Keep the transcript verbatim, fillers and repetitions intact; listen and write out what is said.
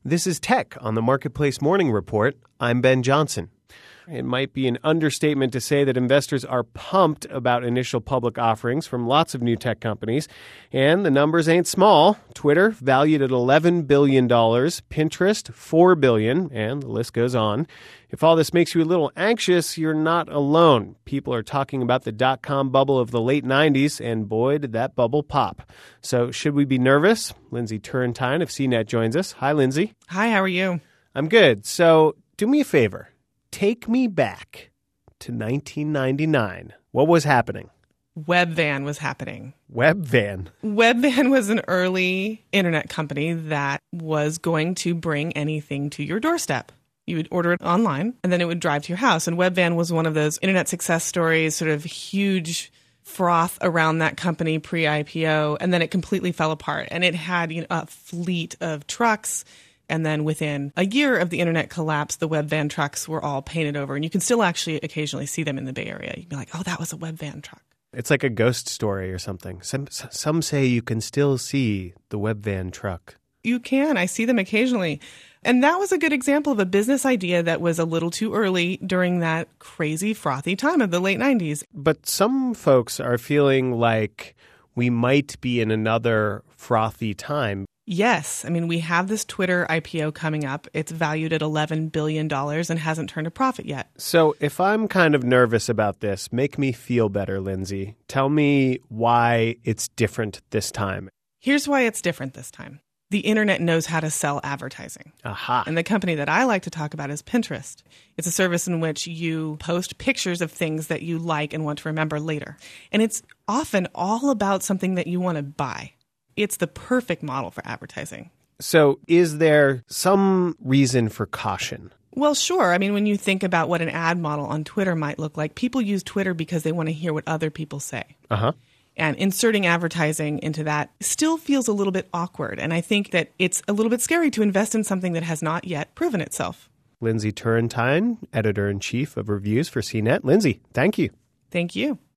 This is Tech on the Marketplace Morning Report. I'm Ben Johnson. It might be an understatement to say that investors are pumped about initial public offerings from lots of new tech companies. And the numbers ain't small. Twitter, valued at eleven billion dollars. Pinterest, four billion dollars. And the list goes on. If all this makes you a little anxious, you're not alone. People are talking about the dot-com bubble of the late nineties, and boy, did that bubble pop. So should we be nervous? Lindsay Turrentine of C net joins us. Hi, Lindsay. Hi, how are you? I'm good. So do me a favor. Take me back to nineteen ninety-nine. What was happening? Webvan was happening. Webvan? Webvan was an early internet company that was going to bring anything to your doorstep. You would order it online, and then it would drive to your house. And Webvan was one of those internet success stories, sort of huge froth around that company pre-I P O, and then it completely fell apart. And it had, you know, a fleet of trucks. And then within a year of the internet collapse, the Webvan trucks were all painted over. And you can still actually occasionally see them in the Bay Area. You'd be like, oh, that was a Webvan truck. It's like a ghost story or something. Some some say you can still see the Webvan truck. You can. I see them occasionally. And that was a good example of a business idea that was a little too early during that crazy, frothy time of the late nineties. But some folks are feeling like we might be in another frothy time. Yes. I mean, we have this Twitter I P O coming up. It's valued at eleven billion dollars and hasn't turned a profit yet. So if I'm kind of nervous about this, make me feel better, Lindsay. Tell me why it's different this time. Here's why it's different this time. The internet knows how to sell advertising. Aha. And the company that I like to talk about is Pinterest. It's a service in which you post pictures of things that you like and want to remember later. And it's often all about something that you want to buy. It's the perfect model for advertising. So is there some reason for caution? Well, sure. I mean, when you think about what an ad model on Twitter might look like, people use Twitter because they want to hear what other people say. Uh-huh. And inserting advertising into that still feels a little bit awkward. And I think that it's a little bit scary to invest in something that has not yet proven itself. Lindsay Turrentine, editor-in-chief of reviews for C net. Lindsay, thank you. Thank you.